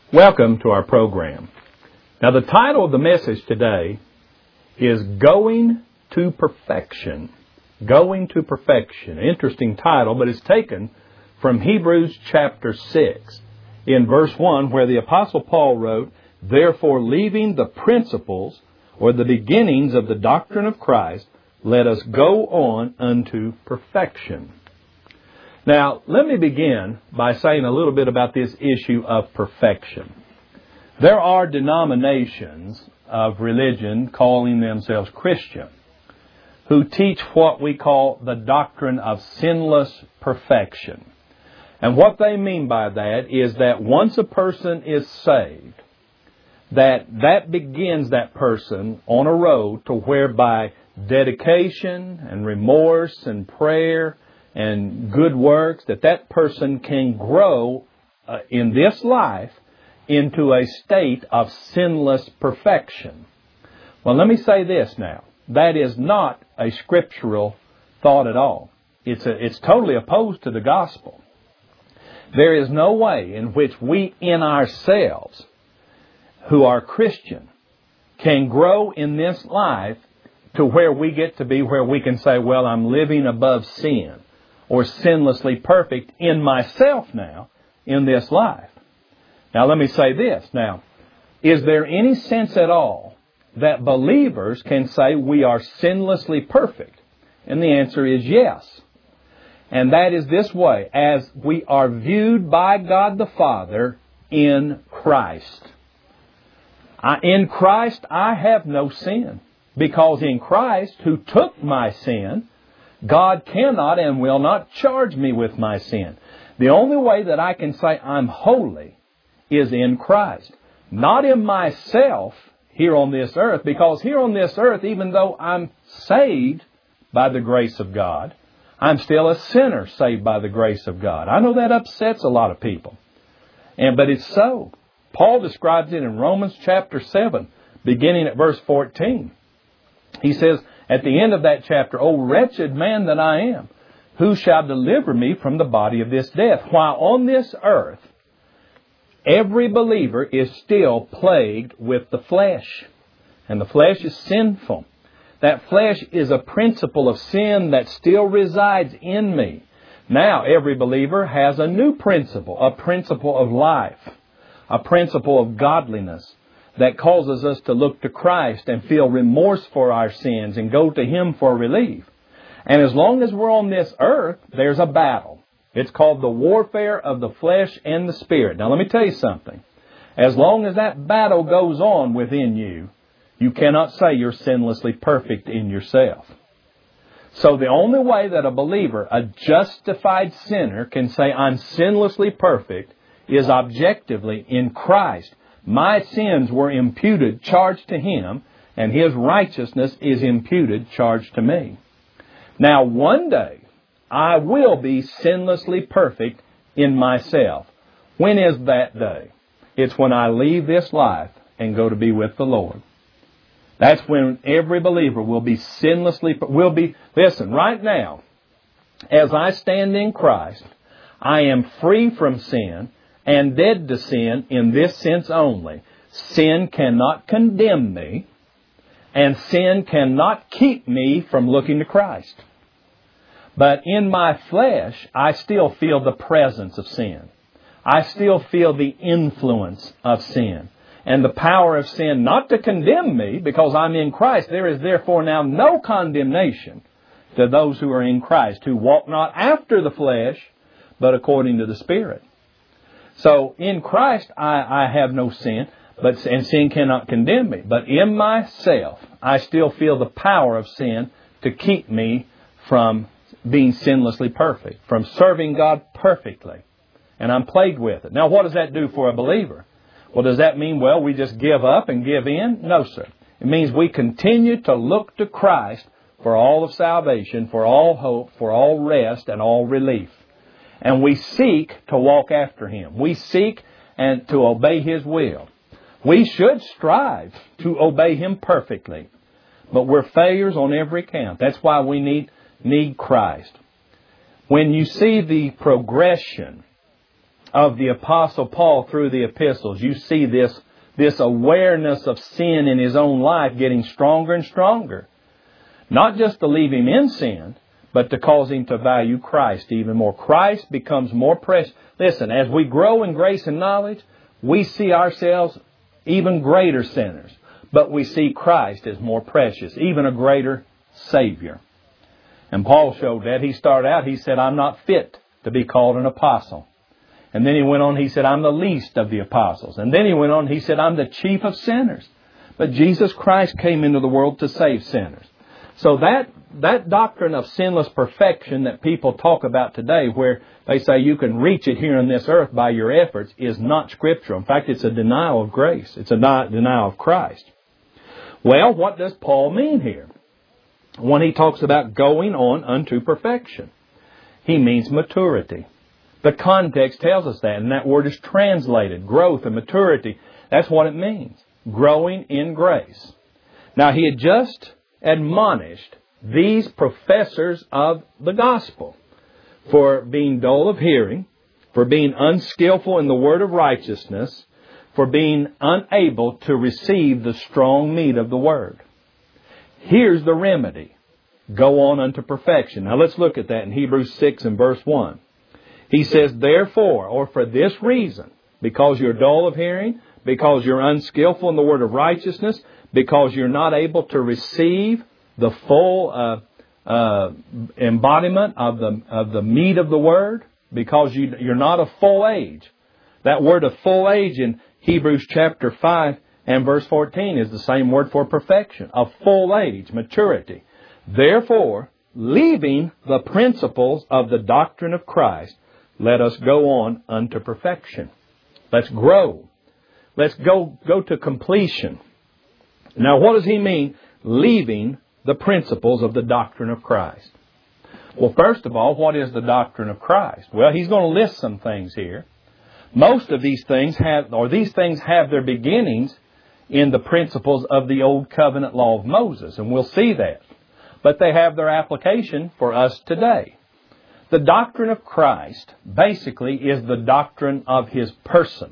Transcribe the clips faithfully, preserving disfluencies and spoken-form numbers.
Welcome to our program. Now, the title of the message today is Going to Perfection. Going to Perfection. Interesting title, but it's taken from Hebrews chapter six. In verse one, where the Apostle Paul wrote, "Therefore, leaving the principles or the beginnings of the doctrine of Christ, let us go on unto perfection." Now, let me begin by saying a little bit about this issue of perfection. There are denominations of religion calling themselves Christian who teach what we call the doctrine of sinless perfection. And what they mean by that is that once a person is saved, that that begins that person on a road to whereby dedication and remorse and prayer and good works, that that person can grow uh, in this life into a state of sinless perfection. Well, let me say this now. That is not a scriptural thought at all. It's a, it's totally opposed to the gospel. There is no way in which we in ourselves, who are Christian, can grow in this life to where we get to be where we can say, well, I'm living above sin or sinlessly perfect in myself now in this life. Now, let me say this. Now, is there any sense at all that believers can say we are sinlessly perfect? And the answer is yes. And that is this way, as we are viewed by God the Father in Christ. I, in Christ, I have no sin, because in Christ, who took my sin, God cannot and will not charge me with my sin. The only way that I can say I'm holy is in Christ. Not in myself here on this earth, because here on this earth, even though I'm saved by the grace of God, I'm still a sinner saved by the grace of God. I know that upsets a lot of people. And but it's so. Paul describes it in Romans chapter seven, beginning at verse fourteen. He says, at the end of that chapter, "O wretched man that I am, who shall deliver me from the body of this death?" While on this earth, every believer is still plagued with the flesh. And the flesh is sinful. That flesh is a principle of sin that still resides in me. Now, every believer has a new principle, a principle of life, a principle of godliness, that causes us to look to Christ and feel remorse for our sins and go to Him for relief. And as long as we're on this earth, there's a battle. It's called the warfare of the flesh and the spirit. Now let me tell you something. As long as that battle goes on within you, you cannot say you're sinlessly perfect in yourself. So the only way that a believer, a justified sinner, can say I'm sinlessly perfect is objectively in Christ. My sins were imputed, charged to Him, and His righteousness is imputed, charged to me. Now, one day, I will be sinlessly perfect in myself. When is that day? It's when I leave this life and go to be with the Lord. That's when every believer will be sinlessly, will be, listen, right now, as I stand in Christ, I am free from sin and dead to sin in this sense only. Sin cannot condemn me, and sin cannot keep me from looking to Christ. But in my flesh, I still feel the presence of sin. I still feel the influence of sin and the power of sin not to condemn me, because I'm in Christ. There is therefore now no condemnation to those who are in Christ, who walk not after the flesh, but according to the Spirit. So in Christ, I, I have no sin, but and sin cannot condemn me. But in myself, I still feel the power of sin to keep me from being sinlessly perfect, from serving God perfectly. And I'm plagued with it. Now, what does that do for a believer? Well, does that mean, well, we just give up and give in? No, sir. It means we continue to look to Christ for all of salvation, for all hope, for all rest, and all relief. And we seek to walk after Him. We seek and to obey His will. We should strive to obey Him perfectly. But we're failures on every count. That's why we need, need Christ. When you see the progression of the Apostle Paul through the epistles. You see this, this awareness of sin in his own life getting stronger and stronger. Not just to leave him in sin, but to cause him to value Christ even more. Christ becomes more precious. Listen, as we grow in grace and knowledge, we see ourselves even greater sinners. But we see Christ as more precious, even a greater Savior. And Paul showed that. He started out, he said, I'm not fit to be called an apostle. And then he went on, he said, I'm the least of the apostles. And then he went on, he said, I'm the chief of sinners. But Jesus Christ came into the world to save sinners. So that that doctrine of sinless perfection that people talk about today, where they say you can reach it here on this earth by your efforts, is not scriptural. In fact, it's a denial of grace. It's a denial of Christ. Well, what does Paul mean here when he talks about going on unto perfection? He means maturity. The context tells us that, and that word is translated, growth and maturity. That's what it means, growing in grace. Now, he had just admonished these professors of the gospel for being dull of hearing, for being unskillful in the word of righteousness, for being unable to receive the strong meat of the word. Here's the remedy. Go on unto perfection. Now let's look at that in Hebrews six and verse one. He says, therefore, or for this reason, because you're dull of hearing, because you're unskillful in the word of righteousness, because you're not able to receive the full uh, uh, embodiment of the of the meat of the word, because you, you're not of full age. That word of full age in Hebrews chapter five and verse fourteen is the same word for perfection, of full age, maturity. Therefore, leaving the principles of the doctrine of Christ, let us go on unto perfection. Let's grow. Let's go, go to completion. Now, what does he mean, leaving the principles of the doctrine of Christ? Well, first of all, what is the doctrine of Christ? Well, he's going to list some things here. Most of these things have, or these things have their beginnings in the principles of the Old Covenant law of Moses, and we'll see that. But they have their application for us today. The doctrine of Christ basically is the doctrine of His person.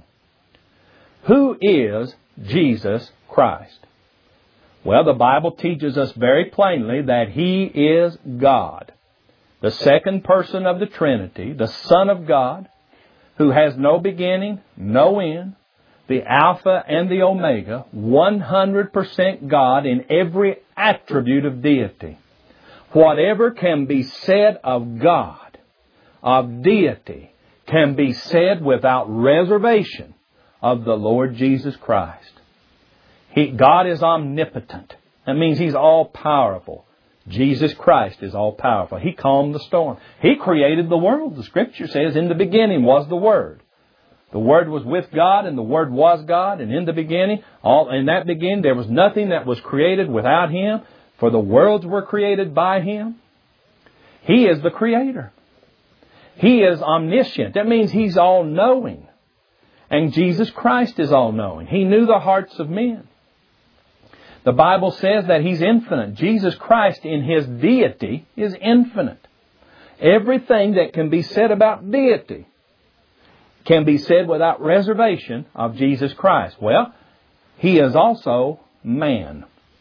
Who is Jesus Christ? Well, the Bible teaches us very plainly that He is God, the second person of the Trinity, the Son of God, who has no beginning, no end, the Alpha and the Omega, one hundred percent God in every attribute of deity. Whatever can be said of God, of deity, can be said without reservation of the Lord Jesus Christ. He, God is omnipotent. That means He's all-powerful. Jesus Christ is all-powerful. He calmed the storm. He created the world. The Scripture says, in the beginning was the Word. The Word was with God, and the Word was God. And in the beginning, all in that beginning, there was nothing that was created without Him, for the worlds were created by Him. He is the Creator. He is omniscient. That means He's all-knowing. And Jesus Christ is all-knowing. He knew the hearts of men. The Bible says that He's infinite. Jesus Christ in His deity is infinite. Everything that can be said about deity can be said without reservation of Jesus Christ. Well, He is also man.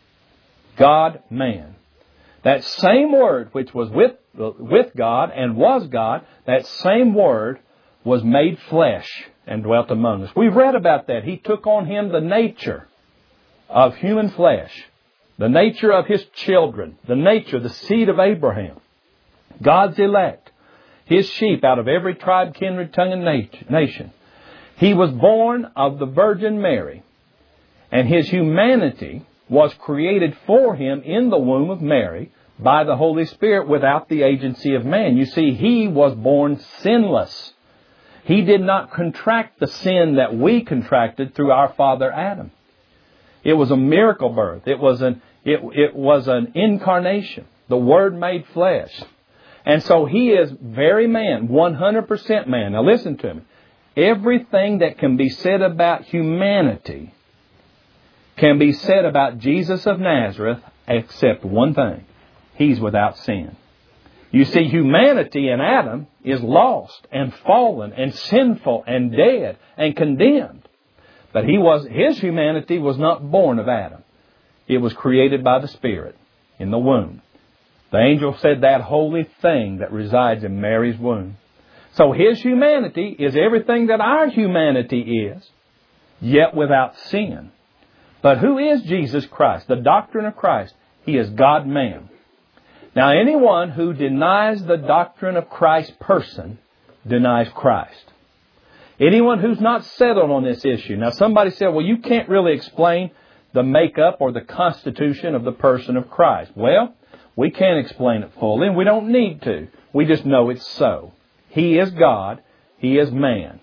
God, man. That same Word which was with, with God and was God, that same Word was made flesh and dwelt among us. We've read about that. He took on Him the nature of human flesh, the nature of His children, the nature, the seed of Abraham, God's elect, His sheep out of every tribe, kindred, tongue, and nation. He was born of the Virgin Mary, and His humanity was created for Him in the womb of Mary by the Holy Spirit without the agency of man. You see, He was born sinless. He did not contract the sin that we contracted through our father Adam. It was a miracle birth. It was an, it, it was an incarnation. The Word made flesh. And so He is very man, one hundred percent man. Now listen to me. Everything that can be said about humanity can be said about Jesus of Nazareth except one thing. He's without sin. You see, humanity in Adam is lost and fallen and sinful and dead and condemned. But he was, his humanity was not born of Adam. It was created by the Spirit in the womb. The angel said that holy thing that resides in Mary's womb. So his humanity is everything that our humanity is, yet without sin. But who is Jesus Christ? The doctrine of Christ. He is God-man. Now, anyone who denies the doctrine of Christ's person denies Christ. Anyone who's not settled on this issue. Now, somebody said, well, you can't really explain the makeup or the constitution of the person of Christ. Well, we can't explain it fully, and we don't need to. We just know it's so. He is God. He is man.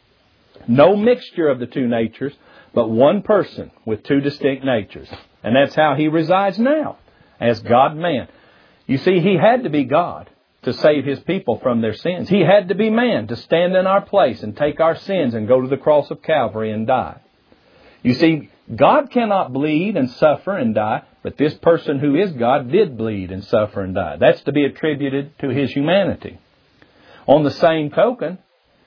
No mixture of the two natures, but one person with two distinct natures. And that's how He resides now, as God-man. You see, He had to be God to save His people from their sins. He had to be man to stand in our place and take our sins and go to the cross of Calvary and die. You see, God cannot bleed and suffer and die, but this person who is God did bleed and suffer and die. That's to be attributed to His humanity. On the same token,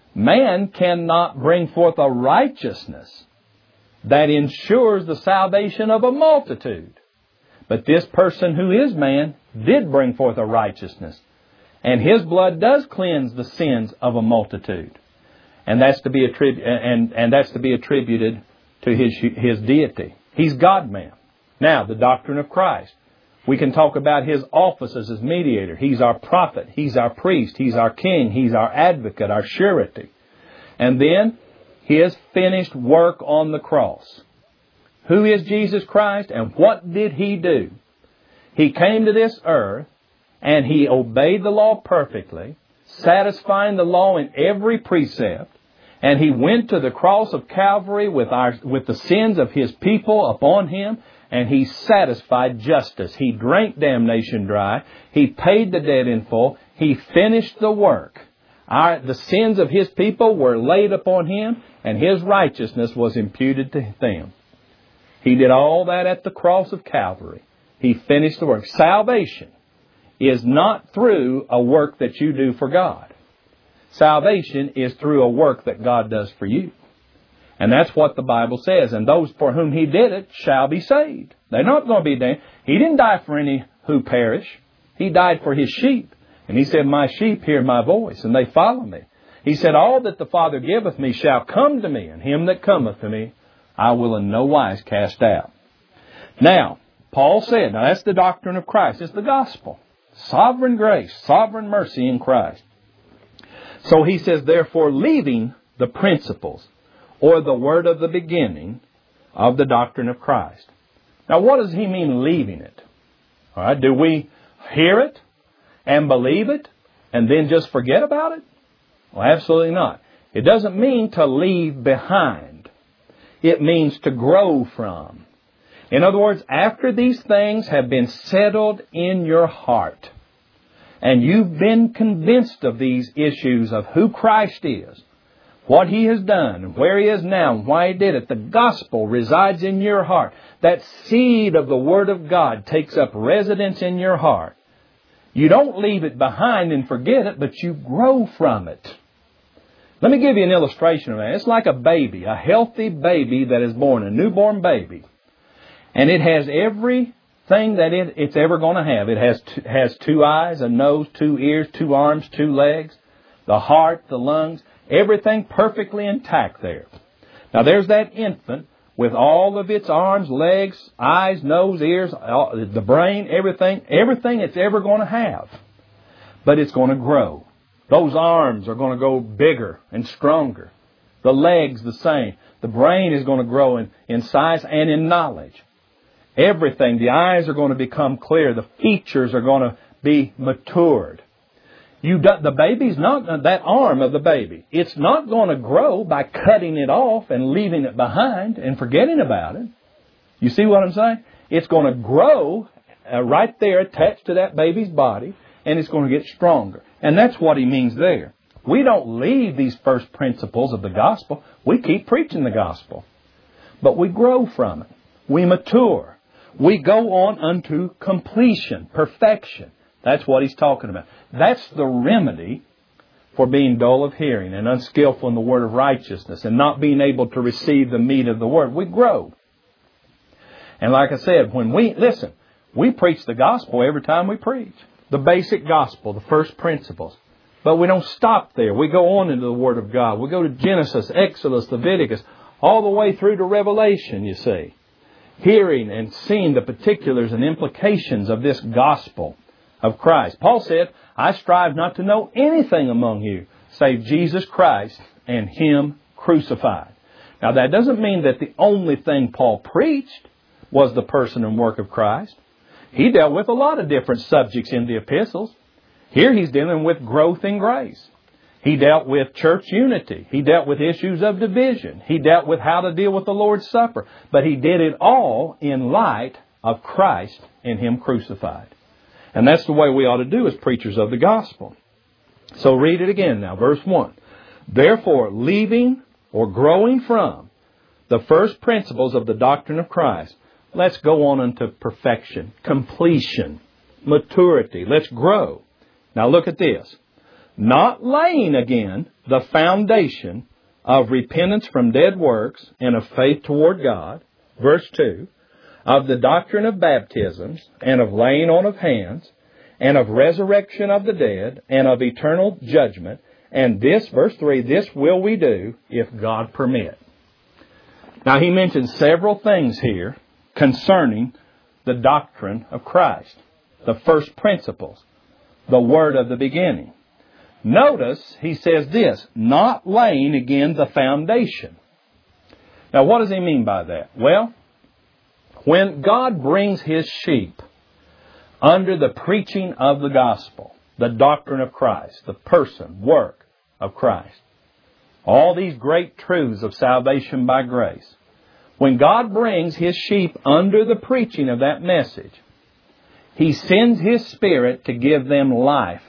man cannot bring forth a righteousness that ensures the salvation of a multitude. But this person who is man did bring forth a righteousness. And His blood does cleanse the sins of a multitude. And that's to be attribu- and, and that's to be attributed to His, His deity. He's God-man. Now, the doctrine of Christ. We can talk about His offices as mediator. He's our prophet. He's our priest. He's our king. He's our advocate, our surety. And then His finished work on the cross. Who is Jesus Christ and what did He do? He came to this earth and He obeyed the law perfectly, satisfying the law in every precept. And He went to the cross of Calvary with our with the sins of His people upon Him. And He satisfied justice. He drank damnation dry. He paid the debt in full. He finished the work. Our, the sins of His people were laid upon Him, and His righteousness was imputed to them. He did all that at the cross of Calvary. He finished the work. Salvation is not through a work that you do for God. Salvation is through a work that God does for you. And that's what the Bible says. And those for whom He did it shall be saved. They're not going to be damned. He didn't die for any who perish. He died for His sheep. And He said, my sheep hear my voice, and they follow me. He said, all that the Father giveth me shall come to me, and him that cometh to me I will in no wise cast out. Now, Paul said, now that's the doctrine of Christ. It's the gospel. Sovereign grace, sovereign mercy in Christ. So he says, therefore, leaving the principles or the word of the beginning of the doctrine of Christ. Now, what does he mean leaving it? All right, do we hear it and believe it and then just forget about it? Well, absolutely not. It doesn't mean to leave behind. It means to grow from. In other words, after these things have been settled in your heart, and you've been convinced of these issues of who Christ is, what He has done, and where He is now, and why He did it, the gospel resides in your heart. That seed of the Word of God takes up residence in your heart. You don't leave it behind and forget it, but you grow from it. Let me give you an illustration of that. It's like a baby, a healthy baby that is born, a newborn baby. And it has everything that it, it's ever going to have. It has t- has two eyes, a nose, two ears, two arms, two legs, the heart, the lungs, everything perfectly intact there. Now there's that infant with all of its arms, legs, eyes, nose, ears, all, the brain, everything, everything it's ever going to have. But it's going to grow. Those arms are going to go bigger and stronger. The legs the same. The brain is going to grow in, in size and in knowledge. Everything, the eyes are going to become clear. The features are going to be matured. You do, the baby's not, that arm of the baby, it's not going to grow by cutting it off and leaving it behind and forgetting about it. You see what I'm saying? It's going to grow uh, right there attached to that baby's body, and it's going to get stronger. And that's what he means there. We don't leave these first principles of the gospel. We keep preaching the gospel. But we grow from it. We mature. We go on unto completion, perfection. That's what he's talking about. That's the remedy for being dull of hearing and unskillful in the word of righteousness and not being able to receive the meat of the word. We grow. And like I said, when we, listen, we preach the gospel every time we preach. The basic gospel, the first principles. But we don't stop there. We go on into the Word of God. We go to Genesis, Exodus, Leviticus, all the way through to Revelation, you see. Hearing and seeing the particulars and implications of this gospel of Christ. Paul said, I strive not to know anything among you save Jesus Christ and Him crucified. Now that doesn't mean that the only thing Paul preached was the person and work of Christ. He dealt with a lot of different subjects in the epistles. Here he's dealing with growth in grace. He dealt with church unity. He dealt with issues of division. He dealt with how to deal with the Lord's Supper. But he did it all in light of Christ and Him crucified. And that's the way we ought to do as preachers of the gospel. So read it again now, verse one. Therefore, leaving or growing from the first principles of the doctrine of Christ, let's go on into perfection, completion, maturity. Let's grow. Now look at this. Not laying again the foundation of repentance from dead works and of faith toward God. Verse two. Of the doctrine of baptisms and of laying on of hands and of resurrection of the dead and of eternal judgment. And this, verse three, this will we do if God permit. Now he mentions several things here concerning the doctrine of Christ. The first principles. The word of the beginning. Notice he says this, not laying again the foundation. Now what does he mean by that? Well, when God brings His sheep under the preaching of the gospel, the doctrine of Christ, the person, work of Christ, all these great truths of salvation by grace, when God brings His sheep under the preaching of that message, He sends His Spirit to give them life.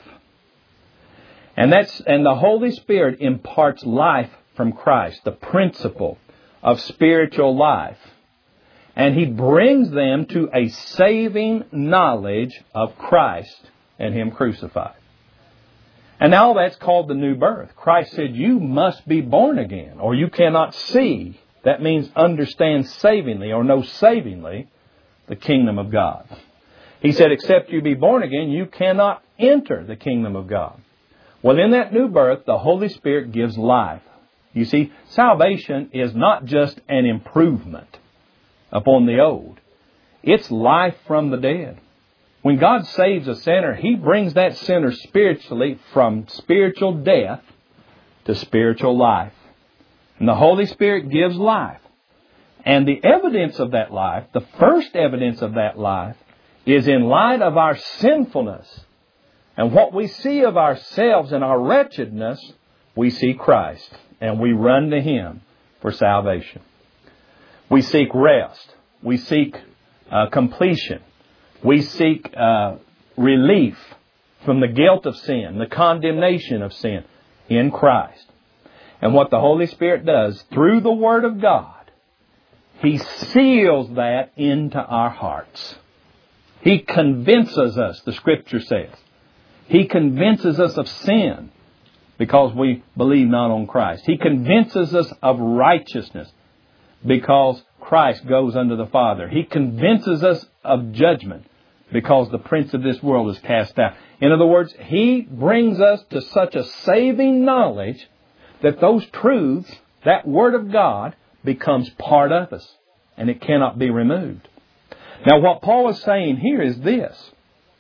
And that's and the Holy Spirit imparts life from Christ, the principle of spiritual life. And He brings them to a saving knowledge of Christ and Him crucified. And now that's called the new birth. Christ said, you must be born again, or you cannot see. That means understand savingly or know savingly the kingdom of God. He said, except you be born again, you cannot enter the kingdom of God. Well, in that new birth, the Holy Spirit gives life. You see, salvation is not just an improvement upon the old. It's life from the dead. When God saves a sinner, He brings that sinner spiritually from spiritual death to spiritual life. And the Holy Spirit gives life. And the evidence of that life, the first evidence of that life, is in light of our sinfulness. And what we see of ourselves and our wretchedness, we see Christ. And we run to Him for salvation. We seek rest. We seek uh, completion. We seek uh, relief from the guilt of sin, the condemnation of sin in Christ. And what the Holy Spirit does through the Word of God, He seals that into our hearts. He convinces us, the Scripture says. He convinces us of sin because we believe not on Christ. He convinces us of righteousness because Christ goes unto the Father. He convinces us of judgment because the prince of this world is cast out. In other words, He brings us to such a saving knowledge that those truths, that Word of God, becomes part of us and it cannot be removed. Now what Paul is saying here is this.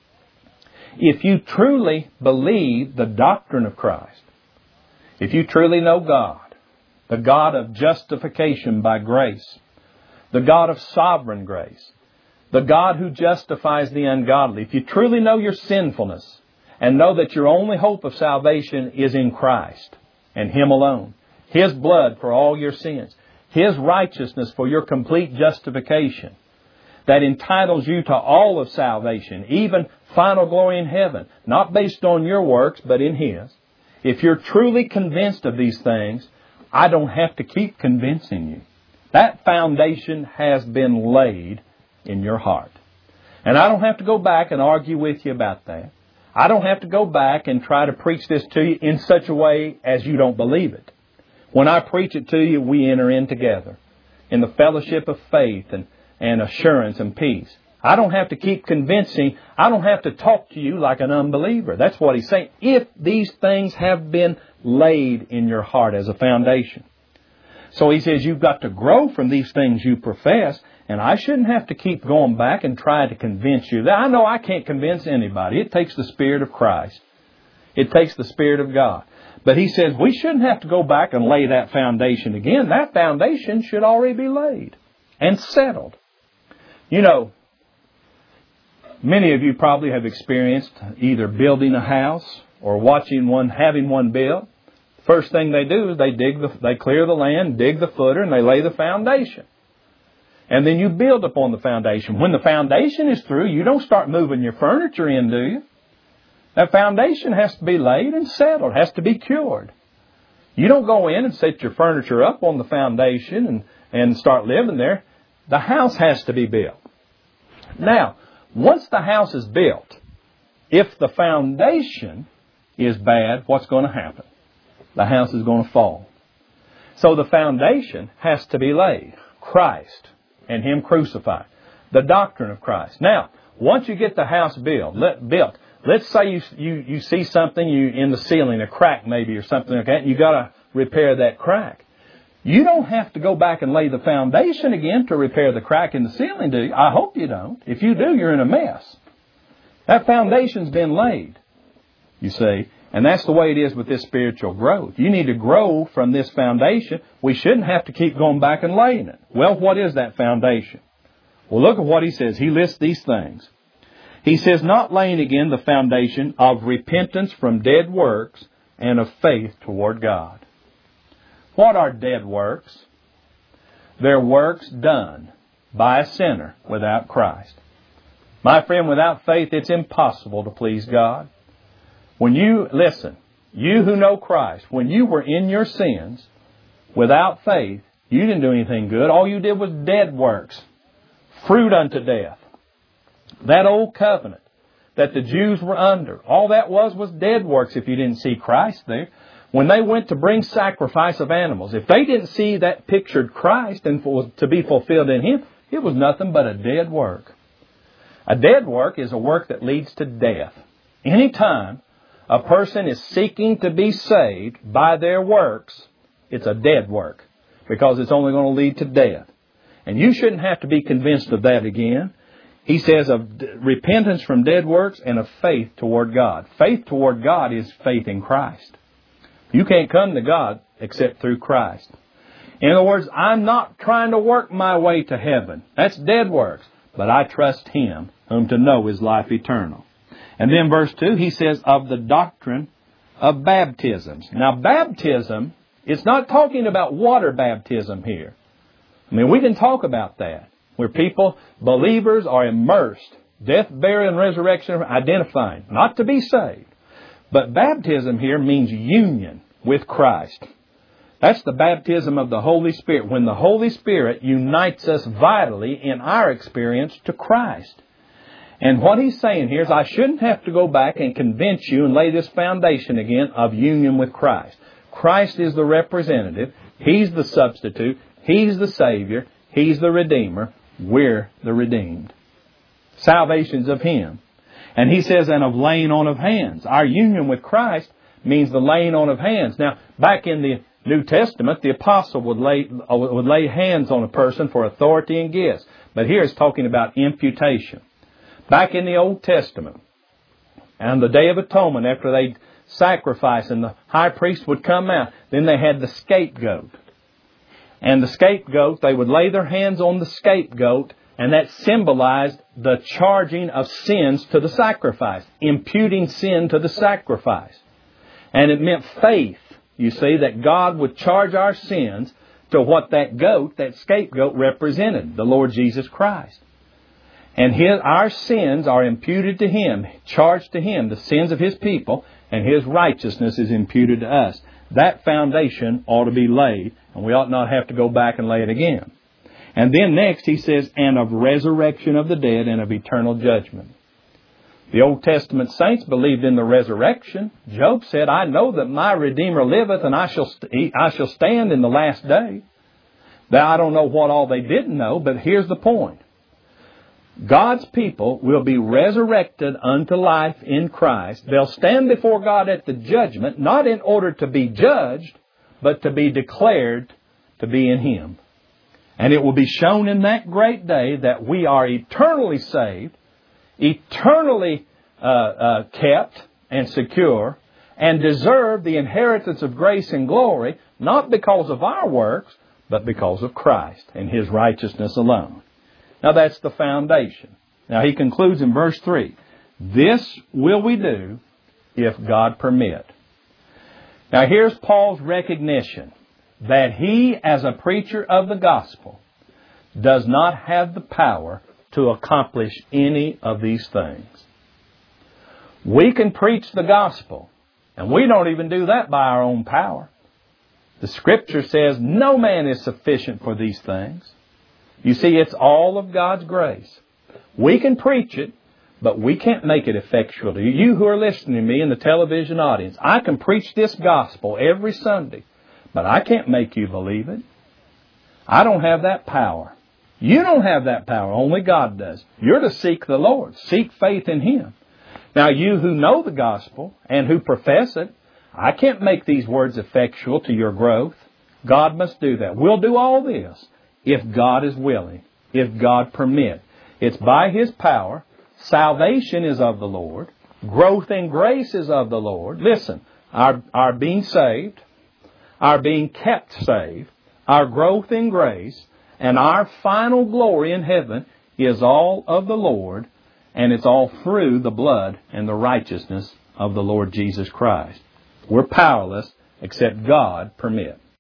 If you truly believe the doctrine of Christ, if you truly know God, the God of justification by grace, the God of sovereign grace, the God who justifies the ungodly, if you truly know your sinfulness and know that your only hope of salvation is in Christ and Him alone, His blood for all your sins, His righteousness for your complete justification, that entitles you to all of salvation, even final glory in heaven, not based on your works, but in His. If you're truly convinced of these things, I don't have to keep convincing you. That foundation has been laid in your heart. And I don't have to go back and argue with you about that. I don't have to go back and try to preach this to you in such a way as you don't believe it. When I preach it to you, we enter in together in the fellowship of faith and, and assurance and peace. I don't have to keep convincing. I don't have to talk to you like an unbeliever. That's what he's saying. If these things have been laid in your heart as a foundation. So he says you've got to grow from these things you profess. And I shouldn't have to keep going back and try to convince you. I know I can't convince anybody. It takes the Spirit of Christ. It takes the Spirit of God. But he says we shouldn't have to go back and lay that foundation again. That foundation should already be laid and settled. You know, many of you probably have experienced either building a house or watching one, having one built. First thing they do is they dig the, they clear the land, dig the footer, and they lay the foundation. And then you build upon the foundation. When the foundation is through, you don't start moving your furniture in, do you? That foundation has to be laid and settled, has to be cured. You don't go in and set your furniture up on the foundation and, and start living there. The house has to be built. Now, once the house is built, if the foundation is bad, what's going to happen? The house is going to fall. So the foundation has to be laid. Christ and Him crucified. The doctrine of Christ. Now, once you get the house built, let, built, let's say you, you, you see something you in the ceiling, a crack maybe or something like that, you got to repair that crack. You don't have to go back and lay the foundation again to repair the crack in the ceiling, do you? I hope you don't. If you do, you're in a mess. That foundation's been laid, you see. And that's the way it is with this spiritual growth. You need to grow from this foundation. We shouldn't have to keep going back and laying it. Well, what is that foundation? Well, look at what he says. He lists these things. He says, not laying again the foundation of repentance from dead works and of faith toward God. What are dead works? They're works done by a sinner without Christ. My friend, without faith, it's impossible to please God. When you, listen, you who know Christ, when you were in your sins, without faith, you didn't do anything good. All you did was dead works, fruit unto death. That old covenant that the Jews were under, all that was was dead works if you didn't see Christ there. When they went to bring sacrifice of animals, if they didn't see that pictured Christ and for, to be fulfilled in Him, it was nothing but a dead work. A dead work is a work that leads to death. Anytime a person is seeking to be saved by their works, it's a dead work because it's only going to lead to death. And you shouldn't have to be convinced of that again. He says of repentance from dead works and of faith toward God. Faith toward God is faith in Christ. You can't come to God except through Christ. In other words, I'm not trying to work my way to heaven. That's dead works. But I trust Him whom to know is life eternal. And then verse two, he says, of the doctrine of baptisms. Now, baptism, it's not talking about water baptism here. I mean, we can talk about that. Where people, believers, are immersed. Death, burial, and resurrection identifying. Not to be saved. But baptism here means union with Christ. That's the baptism of the Holy Spirit. When the Holy Spirit unites us vitally in our experience to Christ. And what he's saying here is I shouldn't have to go back and convince you and lay this foundation again of union with Christ. Christ is the representative. He's the substitute. He's the Savior. He's the Redeemer. We're the redeemed. Salvation's of Him. And he says, and of laying on of hands. Our union with Christ means the laying on of hands. Now, back in the New Testament, the apostle would lay, would lay hands on a person for authority and gifts. But here it's talking about imputation. Back in the Old Testament, on the Day of Atonement, after they sacrifice and the high priest would come out, then they had the scapegoat. And the scapegoat, they would lay their hands on the scapegoat, and that symbolized the charging of sins to the sacrifice, imputing sin to the sacrifice. And it meant faith, you see, that God would charge our sins to what that goat, that scapegoat represented, the Lord Jesus Christ. And his, our sins are imputed to Him, charged to Him, the sins of His people, and His righteousness is imputed to us. That foundation ought to be laid, and we ought not have to go back and lay it again. And then next he says, and of resurrection of the dead and of eternal judgment. The Old Testament saints believed in the resurrection. Job said, I know that my Redeemer liveth, and I shall, st- I shall stand in the last day. Now, I don't know what all they didn't know, but here's the point. God's people will be resurrected unto life in Christ. They'll stand before God at the judgment, not in order to be judged, but to be declared to be in Him. And it will be shown in that great day that we are eternally saved, eternally uh, uh, kept and secure, and deserve the inheritance of grace and glory, not because of our works, but because of Christ and His righteousness alone. Now that's the foundation. Now he concludes in verse three, this will we do if God permit. Now here's Paul's recognition that he, as a preacher of the gospel, does not have the power to accomplish any of these things. We can preach the gospel, and we don't even do that by our own power. The Scripture says no man is sufficient for these things. You see, it's all of God's grace. We can preach it, but we can't make it effectual to you. You who are listening to me in the television audience, I can preach this gospel every Sunday, but I can't make you believe it. I don't have that power. You don't have that power. Only God does. You're to seek the Lord. Seek faith in Him. Now, you who know the gospel and who profess it, I can't make these words effectual to your growth. God must do that. We'll do all this if God is willing, if God permit. It's by His power. Salvation is of the Lord. Growth in grace is of the Lord. Listen, our, our being saved, our being kept saved, our growth in grace, and our final glory in heaven is all of the Lord, and it's all through the blood and the righteousness of the Lord Jesus Christ. We're powerless except God permit.